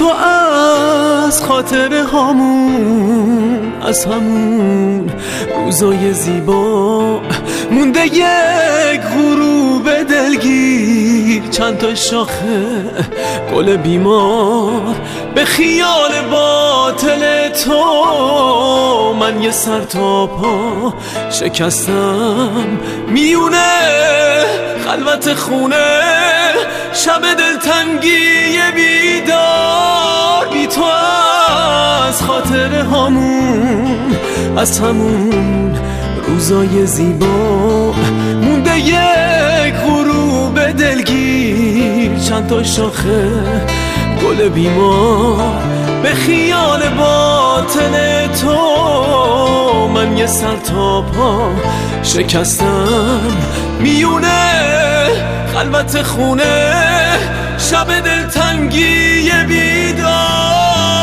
تو از خاطر هامون، از همون روزای زیبا مونده یک غروب دلگیر، چند تا شاخه گل بیمار به خیال باطل تو. من یه سر تا پا شکستم میونه خلوت خونه، شب دلتنگی بیدار. بی تو از خاطر هامون، از همون روزای زیبا مونده یک غروب دلگیر، چند تا شاخه گل بیمار به خیال باطل تو. من یه سر تا پا شکستم میونه خلوت خونه، شب دلتنگی بیدار.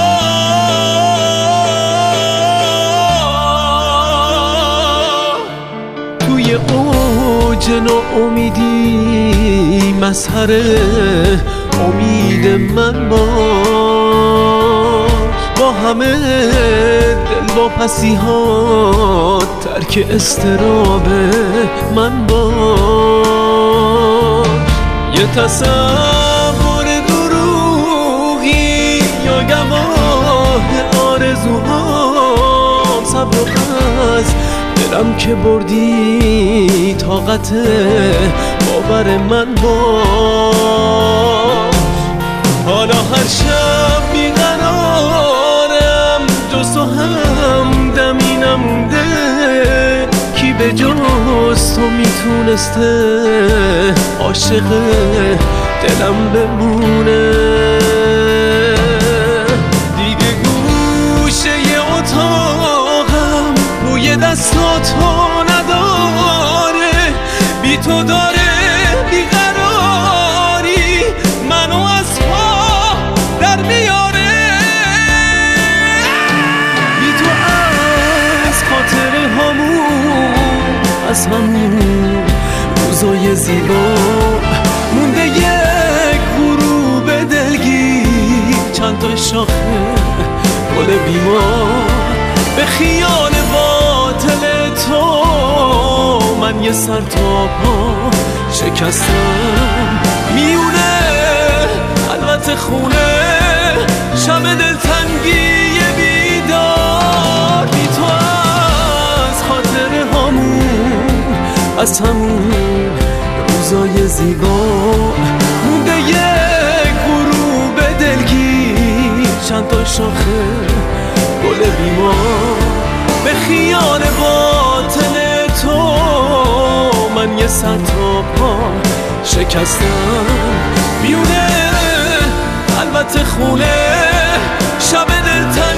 توی اوج ناامیدی مظهر امید من باش، با همه دل واپسی ها ترک استراب من باش. یه تصور دروغی یا گواه آرزوهام، صبر و قصد دلم که بردی طاقت باور من باش. حالا هر شب بیقرارم، جز تو هم دمی نمونده، کی به جز تو میتونسته عاشق دلم بمونه. دیگه گوشه اتاقم بوی دستاتو نداره، بی تو داره بیقراری منو از پا در میاره. بی تو از خاطر همون، از همون روزای زیبا مونده یک غروب دلگیر، چند تا شاخه گل بیمار به خیال باطل تو. من یه سر تا پا شکستم میونه خلوت خونه، شب دلتنگی بیدار. بی تو از خاطر همون، از همون روزای زیبا مونده یک غروب دلگیر، چند تا شاخه گل بیمار به خیال باطل تو. من یه سر تا پا شکستم میونه خلوت خونه، شب دلتنگی